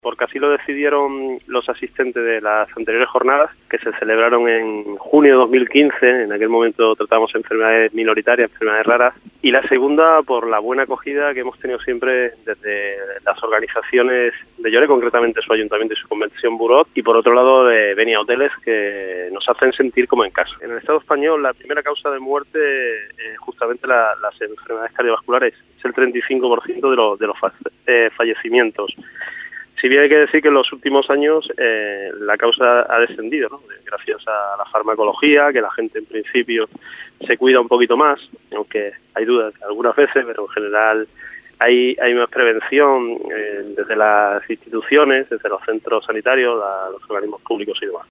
porque así lo decidieron los asistentes de las anteriores jornadas, que se celebraron en junio de 2015. En aquel momento tratamos enfermedades minoritarias, enfermedades raras, y la segunda por la buena acogida que hemos tenido siempre desde las organizaciones de Lloret, concretamente su ayuntamiento y su convención Burot, y por otro lado de Benia Hoteles, que nos hacen sentir como en casa. En el Estado español la primera causa de muerte es justamente las enfermedades cardiovasculares, es el 35% de los fallecimientos. Si bien hay que decir que en los últimos años la causa ha descendido, ¿no? Gracias a la farmacología, que la gente en principio se cuida un poquito más, aunque hay dudas algunas veces, pero en general hay más prevención desde las instituciones, desde los centros sanitarios, los organismos públicos y demás.